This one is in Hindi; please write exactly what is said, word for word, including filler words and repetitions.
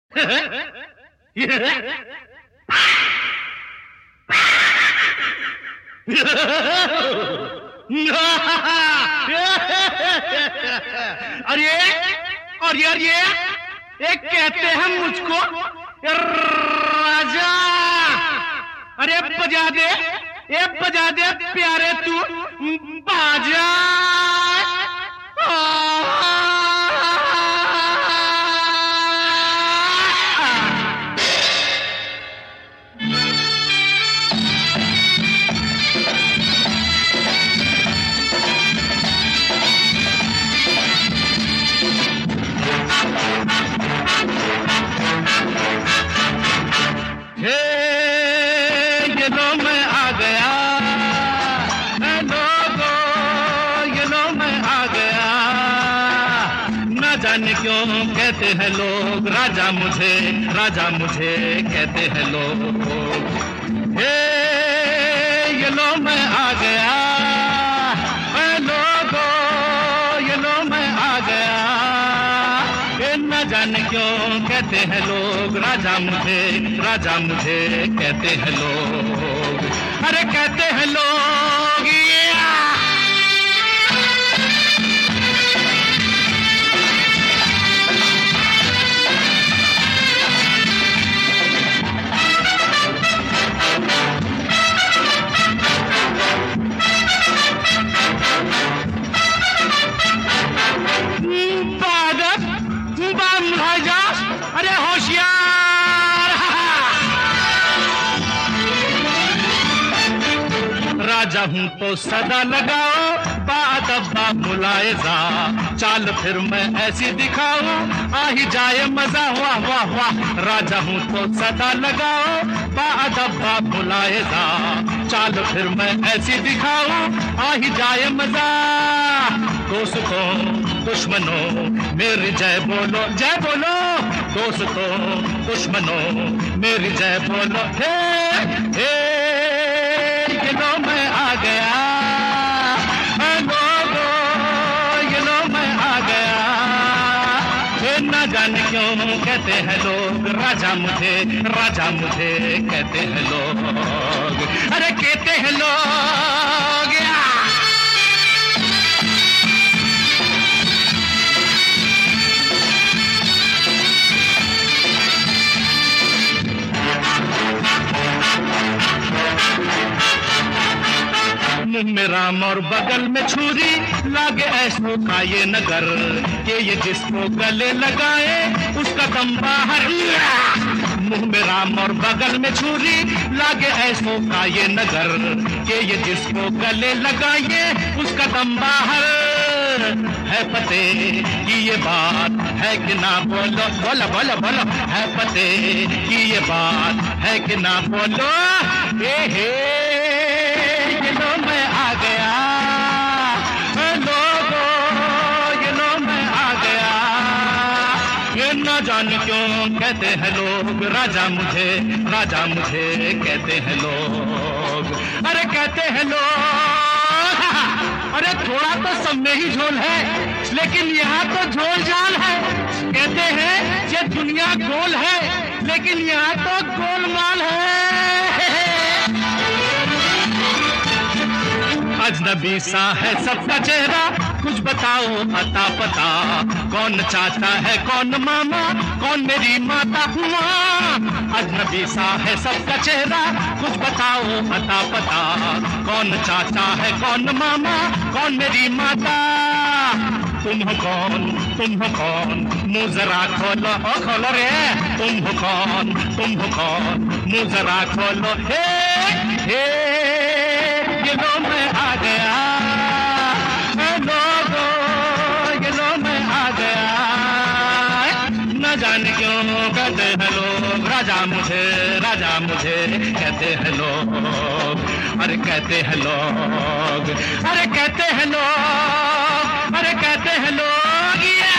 अरे और यार ये एक कहते हैं मुझको राजा। अरे बजा दे, ए बजा दे प्यारे तू बाजा। जाने क्यों कहते हैं लोग राजा मुझे, राजा मुझे कहते हैं लोग। हे ये लो मैं आ गया, ए लोगो ये लो मैं आ गया। ये न जाने क्यों कहते हैं लोग राजा मुझे, राजा मुझे कहते हैं लोग। अरे कहते हैं लोग ये अरे होशियार। राजा हूँ तो सदा लगाओ बादब्बा मुलायजा, चाल फिर मैं ऐसी दिखाऊं आ ही जाए मजा। वाह वाह वाह। राजा हूँ तो सदा लगाओ बादब्बा मुलायजा, चाल फिर मैं ऐसी दिखाऊं आ ही जाए मजा। दोस्तों दुश्मनों मेरी जय बोलो, जय बोलो। दोस्तों दुश्मनों मेरी जय बोलो। हे हे ये लो मैं आ गया, लोगो ये लो मैं आ गया। हे न जाने क्यों कहते हैं लोग राजा मुझे, राजा मुझे कहते हैं लोग। अरे कहते हैं लोग मुंह में राम और बगल में छुरी, लागे ऐसो का ये नगर कि ये जिसको गले लगाए उसका दम बाहर। मुंह में राम और बगल में छुरी, लागे ऐसो का ये नगर कि ये जिसको गले लगाए उसका दम बाहर। है पते की ये बात है कि ना बोलो, बोलो बोलो बोलो। है पते की ये बात है कि ना बोलो। हे हे ये लो मैं आ गया, लोगो ये लो मैं आ गया। ये न जाने क्यों कहते हैं लोग राजा मुझे, राजा मुझे कहते हैं लोग। अरे कहते हैं लोग अरे थोड़ा तो सब में ही झोल है, लेकिन यहाँ तो झोल झाल है। कहते हैं ये दुनिया गोल है, लेकिन यहाँ तो गोलमाल है। अजनबी सा है सबका चेहरा, कुछ बताओ अता पता। कौन चाचा है कौन मामा, कौन मेरी माता हुआ। अजनबी सा है सबका चेहरा, कुछ बताओ अता पता। कौन चाचा है कौन मामा, कौन मेरी माता। तुम हो कौन, तुम हो कौन, मुँह जरा खोलो, ओ खोलो रे। तुम हो कौन, तुम हो कौन, मुँह जरा खोलो। हे हे ये लो मैं आ गया, लोगो ये लो मैं आ गया। न जाने क्यों कहते हैं लोग राजा मुझे, राजा मुझे कहते हैं लोग। अरे कहते हैं लोग, अरे कहते हैं लोग, अरे कहते हैं लोग ये